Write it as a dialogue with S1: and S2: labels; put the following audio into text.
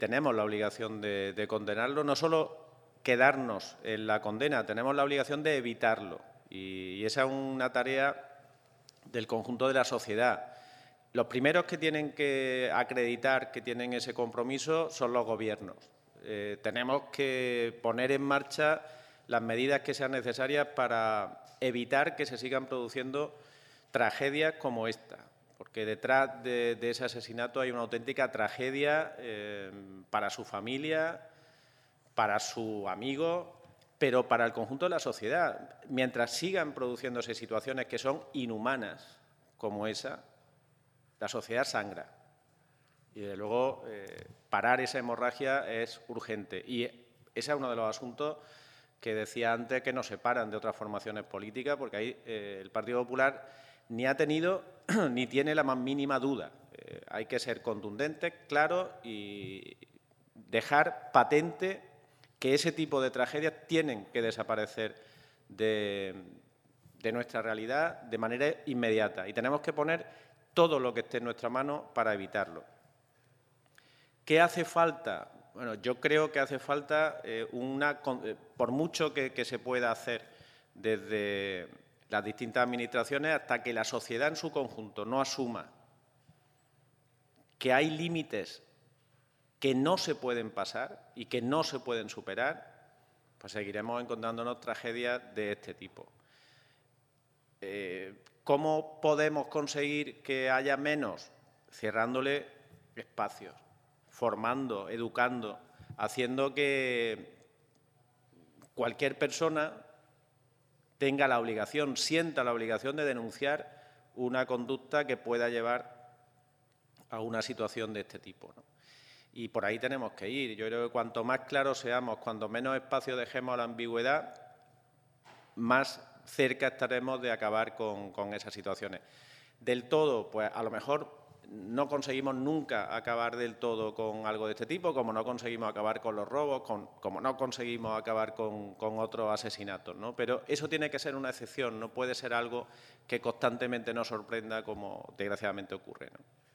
S1: tenemos la obligación de condenarlo, no solo quedarnos en la condena, tenemos la obligación de evitarlo. Y esa es una tarea del conjunto de la sociedad. Los primeros que tienen que acreditar que tienen ese compromiso son los gobiernos. Tenemos que poner en marcha las medidas que sean necesarias para evitar que se sigan produciendo tragedias como esta, porque detrás de ese asesinato hay una auténtica tragedia para su familia, para su amigo, pero para el conjunto de la sociedad. Mientras sigan produciéndose situaciones que son inhumanas como esa, la sociedad sangra. Y, desde luego, parar esa hemorragia es urgente. Y ese es uno de los asuntos que decía antes que nos separan de otras formaciones políticas, porque ahí el Partido Popular ni ha tenido ni tiene la más mínima duda. Hay que ser contundentes, claros y dejar patente que ese tipo de tragedias tienen que desaparecer de nuestra realidad de manera inmediata y tenemos que poner todo lo que esté en nuestra mano para evitarlo. ¿Qué hace falta? Bueno, yo creo que hace falta por mucho que se pueda hacer desde las distintas administraciones, hasta que la sociedad en su conjunto no asuma que hay límites que no se pueden pasar y que no se pueden superar, pues seguiremos encontrándonos tragedias de este tipo. ¿Cómo podemos conseguir que haya menos? Cerrándole espacios, formando, educando, haciendo que cualquier persona tenga la obligación, sienta la obligación de denunciar una conducta que pueda llevar a una situación de este tipo, ¿no? Y por ahí tenemos que ir. Yo creo que cuanto más claros seamos, cuanto menos espacio dejemos a la ambigüedad, más cerca estaremos de acabar con esas situaciones. Del todo, pues a lo mejor no conseguimos nunca acabar del todo con algo de este tipo, como no conseguimos acabar con los robos, como no conseguimos acabar con otros asesinatos, ¿no? Pero eso tiene que ser una excepción, no puede ser algo que constantemente nos sorprenda como desgraciadamente ocurre, ¿no?